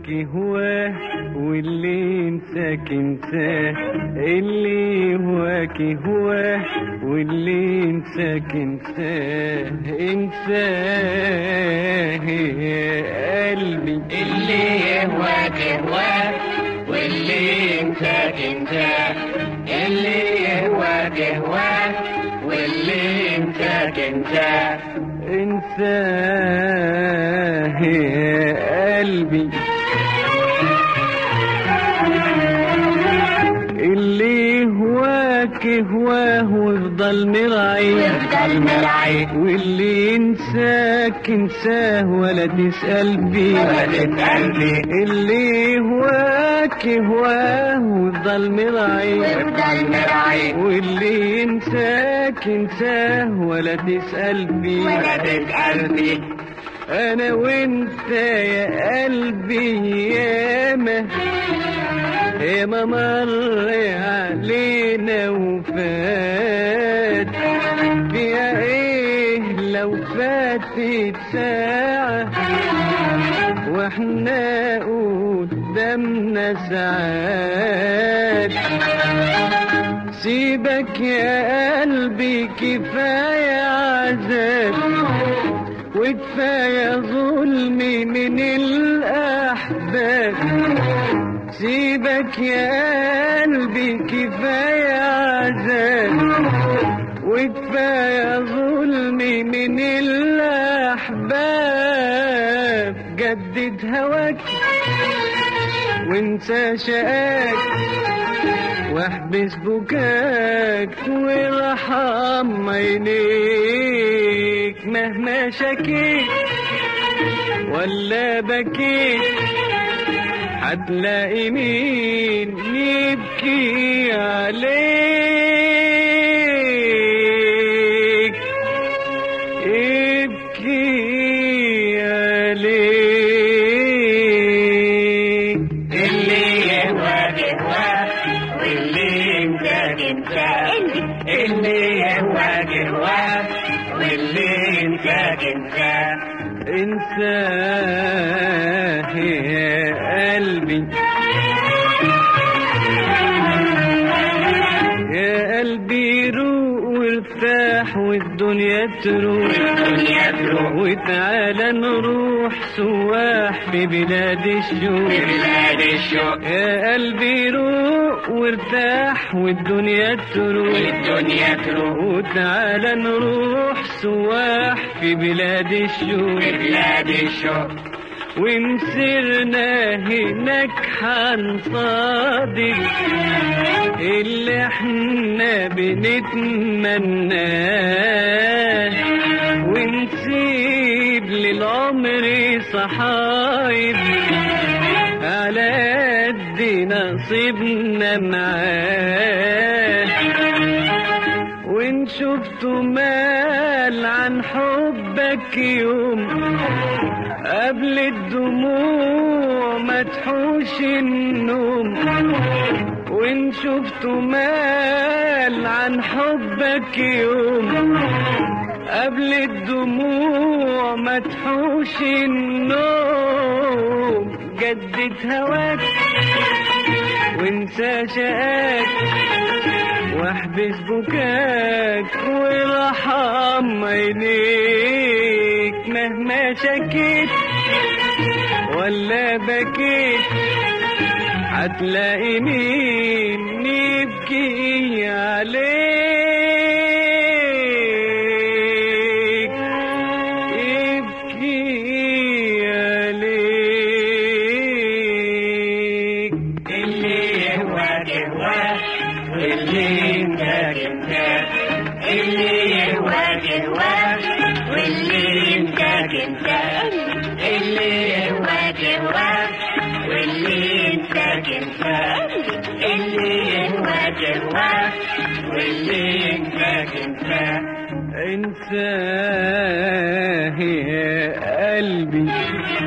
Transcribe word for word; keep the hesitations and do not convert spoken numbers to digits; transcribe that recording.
يهواك يهواه واللي ينساك انساه، اللي يهواك يهواه واللي ينساك انساه، انساه يا قلبي. اللي يهواك يهواه واللي ينساك انساه، اللي يهواك يهواه واللي ينساك انساه، انساه يا قلبي. اللي يهواك يهواه ويفضل مرعي ويفضل مرعي، واللي ينساك انساه ولا تسأل فيه ولا تسأل فيه. اللي يهواك يهواه ويفضل مرعي ويفضل مرعي، واللي ينساك انساه ولا تسأل فيه ولا تسأل فيه. انا وانت يا قلبي ياما ياما مر علينا وفات، فيها ايه لو فاتت ساعة واحنا قدامنا ساعات. سيبك يا قلبي كفاية عذاب وكفاية ظلم من الأحباب، سيبك يا قلبي كفاية عذاب وكفاية ظلم من الأحباب. جدد هواك وانسى شقاك واحبس بكاك وارحم عينيك، مهما شكيت ولا بكيت هتلاقي مين يبكي عليك، يبكي عليك. اللي يهواك يهواه واللي ينساك انساه، اللي يهواك يهواه واللي ينساك انساه، انساه يا قلبي. يا قلبي روق وارتاح والدنيا تروح، والدنيا تروح. وتعالى نروح سواح في بلاد الشوق، في بلاد الشوق. يا قلبي روق وارتاح والدنيا تروح، والدنيا تروح. وتعالى نروح سواح في بلاد الشوق، في بلاد الشوق. وإن سرنا هناك هنصادق اللي احنا بنتمناه، ونسيب للعمر صحايب على قد نصيبنا معاه. وإن شفتوا مال عن حبك يوم قبل الدموع ما تحوش النوم، وإن شفتوا مال عن حبك يوم قبل الدموع ما تحوش النوم. جدد هواك وانسى شقاك واحبس بكاك وارحم عينيك، مهما شكيت ولا بكيت هتلاقي مين يبكي عليك، يبكي عليك. اللي يهواك يهواه واللي ينساك انساه، اللي يهواك يهواه واللي ينساك انساه، اللي يهواك يهواه واللي ينساك انساه، اللي يهواك يهواه واللي ينساك انساه، انساه يا قلبي.